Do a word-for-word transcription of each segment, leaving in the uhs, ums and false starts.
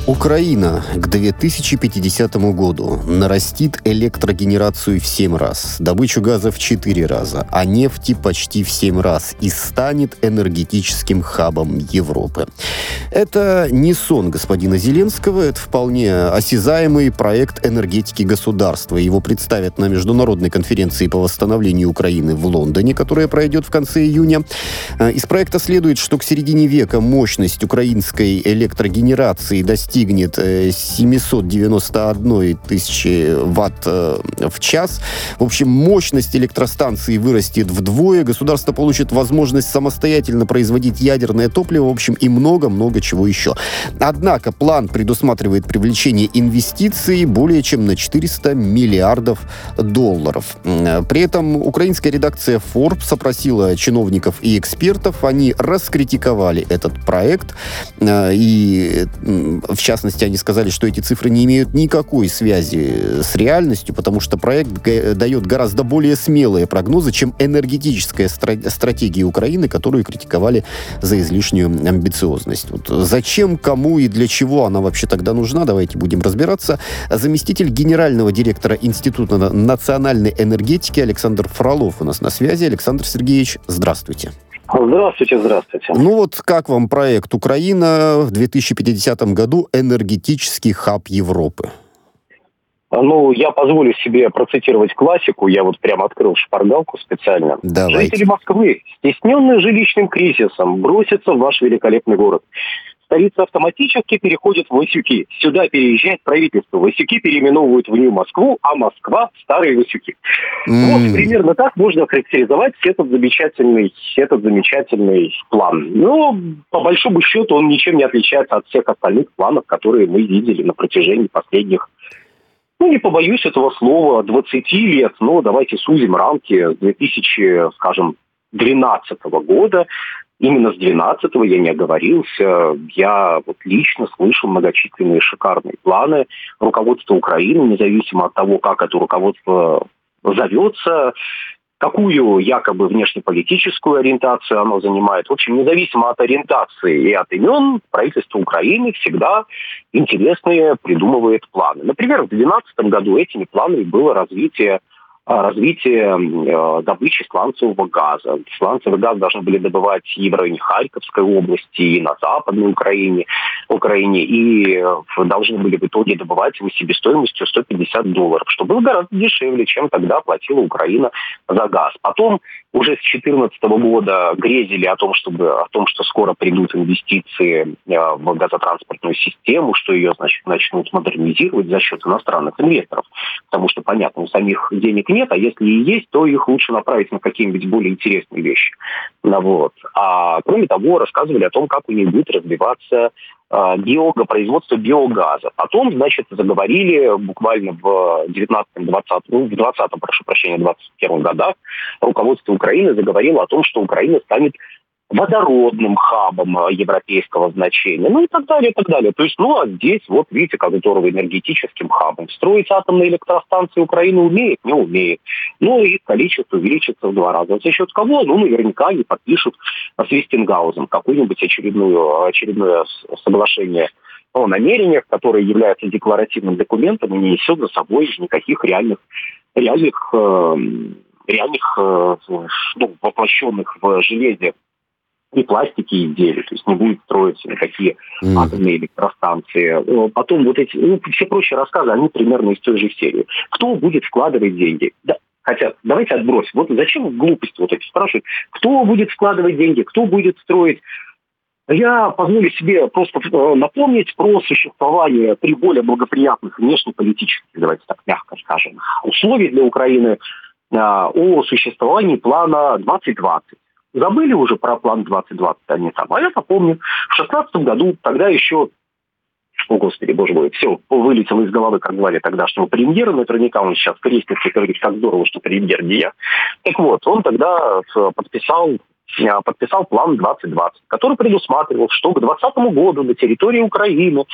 Украина к две тысячи пятидесятому году нарастит электрогенерацию в семь раз, добычу газа в четыре раза, а нефти почти в семь раз и станет энергетическим хабом Европы. Это не сон господина Зеленского, это вполне осязаемый проект энергетики государства. Его представят на международной конференции по восстановлению Украины в Лондоне, которая пройдет в конце июня. Из проекта следует, что к середине века мощность украинской электрогенерации достигнет достигнет семьсот девяносто одна тысяча ватт в час. В общем, мощность электростанции вырастет вдвое, государство получит возможность самостоятельно производить ядерное топливо, в общем, и много-много чего еще. Однако план предусматривает привлечение инвестиций более чем на четыреста миллиардов долларов. При этом украинская редакция Forbes опросила чиновников и экспертов, они раскритиковали этот проект, и в В частности, они сказали, что эти цифры не имеют никакой связи с реальностью, потому что проект г- дает гораздо более смелые прогнозы, чем энергетическая стра- стратегия Украины, которую критиковали за излишнюю амбициозность. Вот зачем, кому и для чего она вообще тогда нужна, давайте будем разбираться. Заместитель генерального директора Института национальной энергетики Александр Фролов у нас на связи. Александр Сергеевич, здравствуйте. Здравствуйте, здравствуйте. Ну вот как вам проект «Украина в две тысячи пятидесятом году. Энергетический хаб Европы»? Ну, я позволю себе процитировать классику. Я вот прямо открыл шпаргалку специально. Давайте. Жители Москвы, стесненные жилищным кризисом, бросятся в ваш великолепный город. Столица автоматически переходит в Васюки. Сюда переезжает правительство. Васюки переименовывают в Нью-Москву, а Москва в Старые Васюки. Mm. Вот примерно так можно характеризовать этот замечательный, этот замечательный план. Но, по большому счету, он ничем не отличается от всех остальных планов, которые мы видели на протяжении последних, ну, не побоюсь этого слова, двадцати лет. Но давайте сузим рамки с две тысячи, скажем, двенадцатого года. Именно с двенадцатого я не оговорился. Я вот лично слышал многочисленные шикарные планы руководства Украины, независимо от того, как это руководство зовется, какую якобы внешнеполитическую ориентацию оно занимает. В общем, независимо от ориентации и от имен, правительство Украины всегда интересные придумывает планы. Например, в две тысячи двенадцатом году этими планами было развитие развитие э, добычи сланцевого газа. Сланцевый газ должны были добывать и в районе Харьковской области, и на Западной Украине, Украине и э, должны были в итоге добывать его себестоимостью сто пятьдесят долларов, что было гораздо дешевле, чем тогда платила Украина за газ. Потом уже с две тысячи четырнадцатого года грезили о том, чтобы, о том, что скоро придут инвестиции э, в газотранспортную систему, что ее, значит, начнут модернизировать за счет иностранных инвесторов. Потому что, понятно, у самих денег нет, а если и есть, то их лучше направить на какие-нибудь более интересные вещи. Ну, вот. А кроме того, рассказывали о том, как у них будет развиваться э, биога, производство биогаза. Потом, значит, заговорили буквально в девятнадцатом, двадцатом, ну, в двадцатом, прошу прощения, двадцать первом годах руководство Украины заговорило о том, что Украина станет водородным хабом европейского значения, ну и так далее, и так далее. То есть, ну, а здесь, вот видите, как здорово, энергетическим хабом. Строить атомные электростанции Украина умеет, не умеет. Ну, и количество увеличится в два раза. За счет кого? Ну, наверняка они подпишут с Вестингаузом какое-нибудь очередное, очередное соглашение о намерениях, которое является декларативным документом и не несет за собой никаких реальных, реальных, э, реальных э, ну, воплощенных в железе и пластики изделий, то есть не будет строиться никакие mm. атомные электростанции. Потом вот эти, ну, все прочие рассказы, они примерно из той же серии. Кто будет вкладывать деньги? Да, хотя, давайте отбросим. Вот зачем глупости вот эти спрашивают? Кто будет вкладывать деньги? Кто будет строить? Я позволю себе просто напомнить про существование при более благоприятных внешнеполитических, давайте так мягко скажем, условий для Украины о существовании плана двадцать двадцать. Забыли уже про план двадцать двадцать, они там. А я-то помню, в шестнадцатом году, тогда еще, о господи, боже мой, все, вылетело из головы, как звали тогдашнего премьера, наверняка он сейчас крестится и говорит, как здорово, что премьер не я. Так вот, он тогда подписал подписал план двадцать двадцать, который предусматривал, что к двадцатому году на территории Украины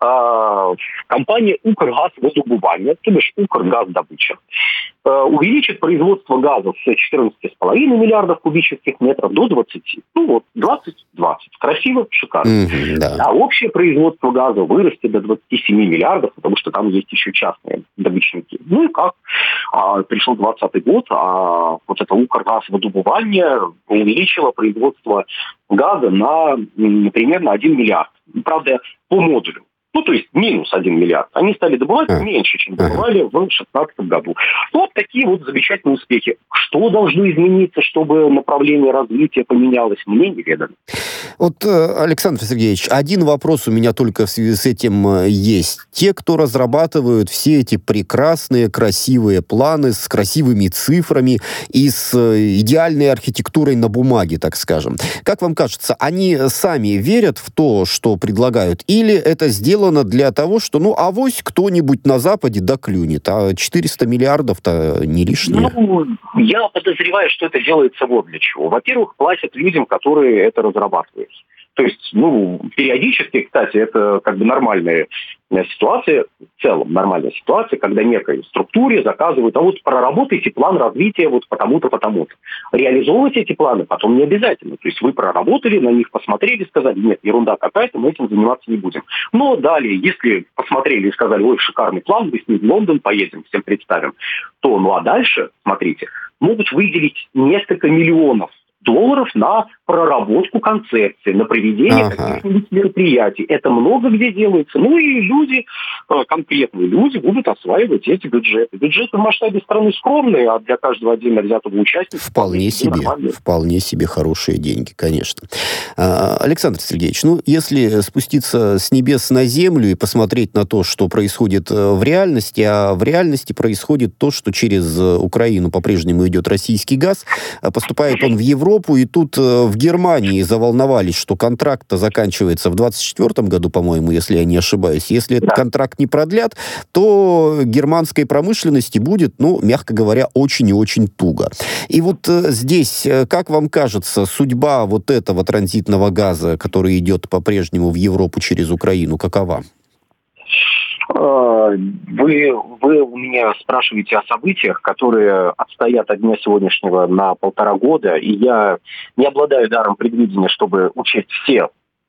э, компания «Укргазвыдобывание», то бишь «Укргаздобыча», э, увеличит производство газа с четырнадцати с половиной миллиардов кубических метров до двадцати. Ну вот, двадцать двадцать. Красиво, шикарно. Mm-hmm, да. А общее производство газа вырастет до двадцати семи миллиардов, потому что там есть еще частные добычники. Ну и как? А, пришел двадцатый год, а вот это «Укргазвыдобывание» увеличило производство газа на м, примерно один миллиард. Правда, по модулю. Ну, то есть минус один миллиард. Они стали добывать а. меньше, чем добывали а. в две тысячи шестнадцатом году. Вот такие вот замечательные успехи. Что должно измениться, чтобы направление развития поменялось, мне неведомо. Вот, Александр Сергеевич, один вопрос у меня только в связи с этим есть. Те, кто разрабатывают все эти прекрасные, красивые планы с красивыми цифрами и с идеальной архитектурой на бумаге, так скажем, как вам кажется, они сами верят в то, что предлагают, или это сделано для того, что, ну, авось кто-нибудь на Западе доклюнет, а четыреста миллиардов-то не лишнее? Ну, я подозреваю, что это делается вот для чего. Во-первых, платят людям, которые это разрабатывают. То есть, ну, периодически, кстати, это как бы нормальная ситуация, в целом нормальная ситуация, когда некой структуре заказывают, а вот проработайте план развития вот потому-то, потому-то. Реализовывать эти планы потом не обязательно. То есть вы проработали, на них посмотрели, сказали, нет, ерунда какая-то, мы этим заниматься не будем. Но далее, если посмотрели и сказали, ой, шикарный план, мы с ним в Лондон поедем, всем представим, то, ну а дальше, смотрите, могут выделить несколько миллионов долларов на проработку концепции, на проведение ага. каких-нибудь мероприятий. Это много где делается. Ну и люди, конкретные люди, будут осваивать эти бюджеты. Бюджеты в масштабе страны скромные, а для каждого отдельно взятого участника... Вполне себе, нормальные. Вполне себе хорошие деньги, конечно. А, Александр Сергеевич, ну, если спуститься с небес на землю и посмотреть на то, что происходит в реальности, а в реальности происходит то, что через Украину по-прежнему идет российский газ, поступает он в Европу, и тут в Германии заволновались, что контракт-то заканчивается в двадцать четвёртом году, по-моему, если я не ошибаюсь. Если этот контракт не продлят, то германской промышленности будет, ну, мягко говоря, очень и очень туго. И вот здесь, как вам кажется, судьба вот этого транзитного газа, который идет по-прежнему в Европу через Украину, какова? Вы, вы у меня спрашиваете о событиях, которые отстоят от дня сегодняшнего на полтора года, и я не обладаю даром предвидения, чтобы учесть все,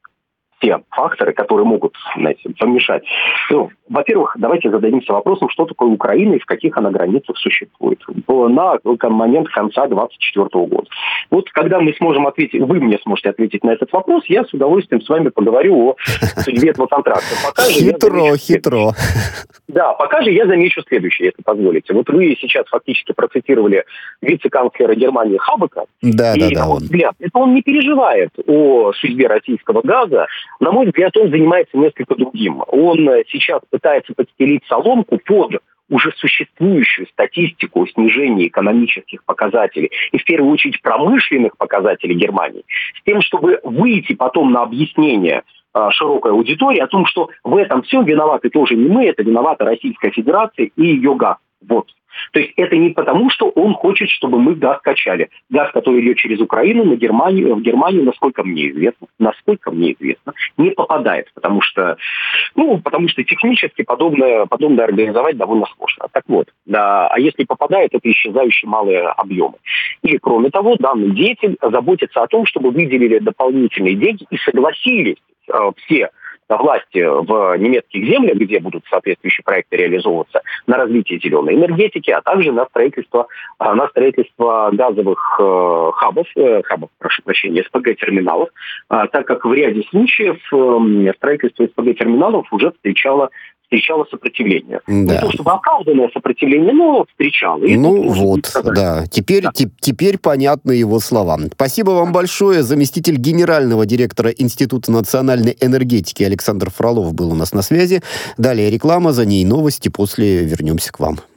все факторы, которые могут, знаете, помешать. Ну, во-первых, давайте зададимся вопросом, что такое Украина и в каких она границах существует на момент конца двадцать четвёртого года. Вот когда мы сможем ответить, вы мне сможете ответить на этот вопрос, я с удовольствием с вами поговорю о судьбе этого контракта. Пока хитро, хитро. Да, пока же я замечу следующее, если позволите. Вот вы сейчас фактически процитировали вице-канцлера Германии Хабека. Да, и, да, да. На мой взгляд, это он не переживает о судьбе российского газа. На мой взгляд, он занимается несколько другим. Он сейчас пытается подстелить соломку под уже существующую статистику о снижении экономических показателей и, в первую очередь, промышленных показателей Германии, с тем, чтобы выйти потом на объяснение широкой аудитории о том, что в этом всем виноваты тоже не мы, это виновата Российская Федерация и ее газ. Вот. То есть это не потому, что он хочет, чтобы мы газ качали. Газ, который идет через Украину на Германию, в Германию, насколько мне известно, насколько мне известно, не попадает, потому что, ну, потому что технически подобное, подобное организовать довольно сложно. Так вот, да, а если попадает, это исчезающие малые объемы. И, кроме того, данный деятель заботится о том, чтобы выделили дополнительные деньги и согласились э, все власти в немецких землях, где будут соответствующие проекты реализовываться, на развитие зеленой энергетики, а также на строительство, на строительство газовых э, хабов, э, хабов, прошу прощения, СПГ-терминалов, э, так как в ряде случаев э, строительство СПГ-терминалов уже встречало встречало сопротивление. Да. Не то чтобы оправданное сопротивление, но встречало. И ну вот, да. Теперь, да. Те, теперь понятны его слова. Спасибо вам большое. Заместитель генерального директора Института национальной энергетики Александр Фролов был у нас на связи. Далее реклама, за ней новости. После вернемся к вам.